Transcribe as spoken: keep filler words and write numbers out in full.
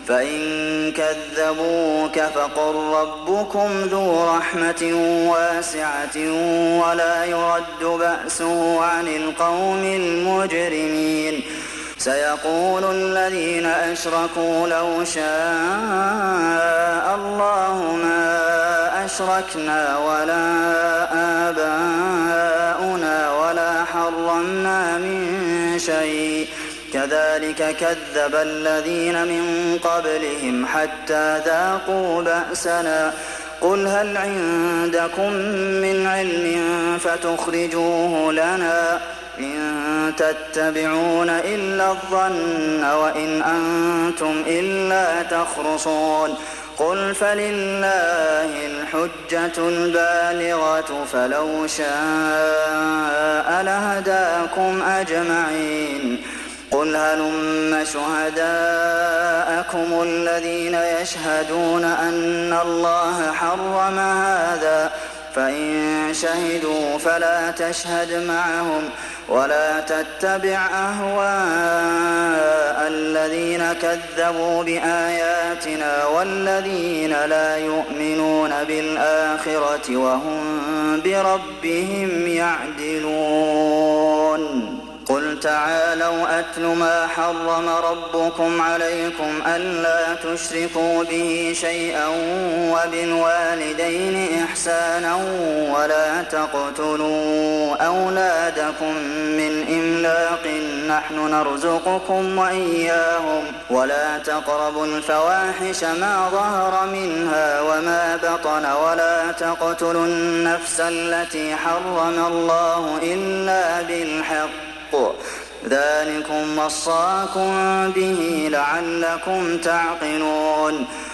فإن كذبوك فقل ربكم ذو رحمة واسعة ولا يرد بأسه عن القوم المجرمين سيقول الذين أشركوا لو شاء الله ما أشركنا ولا آباؤنا ولا حرمنا من شيء كذلك كذب الذين من قبلهم حتى ذاقوا بأسنا قل هل عندكم من علم فتخرجوه لنا إن تتبعون إلا الظن وإن أنتم إلا تخرصون قل فلله الحجة البالغة فلو شاء لهداكم أجمعين قل هلم شهداءكم الذين يشهدون أن الله حرم هذا فإن شهدوا فلا تشهد معهم ولا تتبع أهواء الذين كذبوا بآياتنا والذين لا يؤمنون بالآخرة وهم بربهم يعدلون قل تعالوا أتل ما حرم ربكم عليكم ألا تشركوا به شيئا وبالوالدين إحسانا ولا تقتلوا أولادكم من إملاق نحن نرزقكم وإياهم ولا تقربوا الفواحش ما ظهر منها وما بطن ولا تقتلوا النفس التي حرم الله إلا بالحق ذلكم وصاكم به لعلكم تعقلون